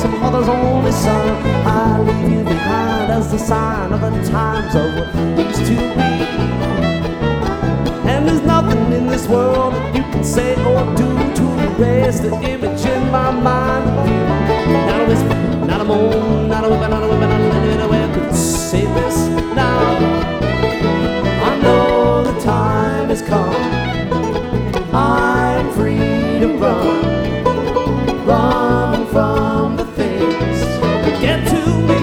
a mother's only son. I leave you behind as the sign of the times of what used to be. And there's nothing in this world that you can say or do to erase the image in my mind. Not a whisper, not a moan, not a whimper, not a whimper, not a little way could say this now. I know the time has come. I'm free to run from the things that get to me.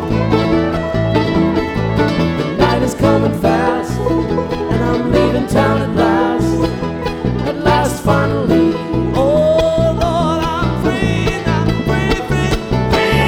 The night is coming fast, and I'm leaving town at last, finally. Oh Lord, I'm free, free, free, free.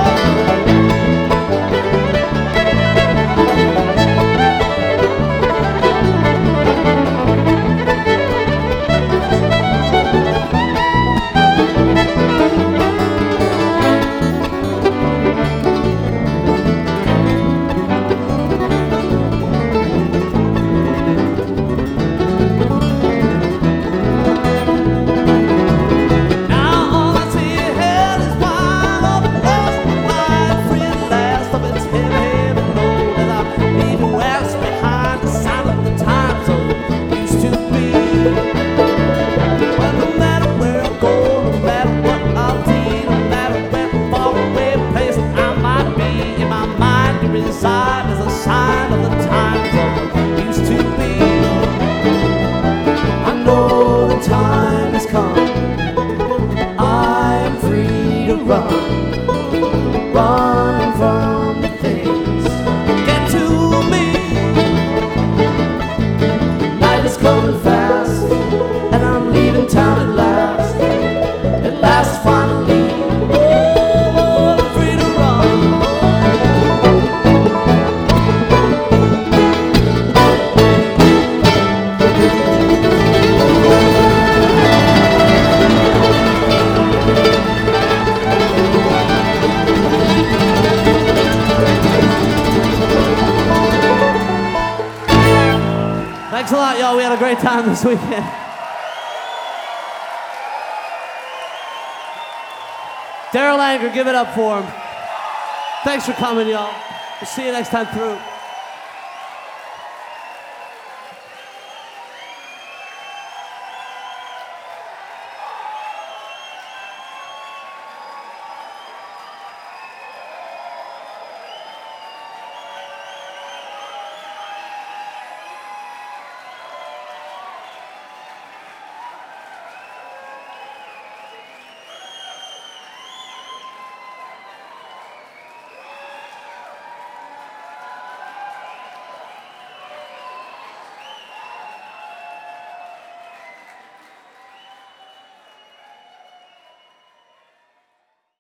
Reside as a sign of the times of what used to be. I know the time has come. I am free to run from the things that get to me. The night is coming fast, and I'm leaving town at last, finally. Thanks a lot, y'all. We had a great time this weekend. Daryl Anger, give it up for him. Thanks for coming, y'all. We'll see you next time through.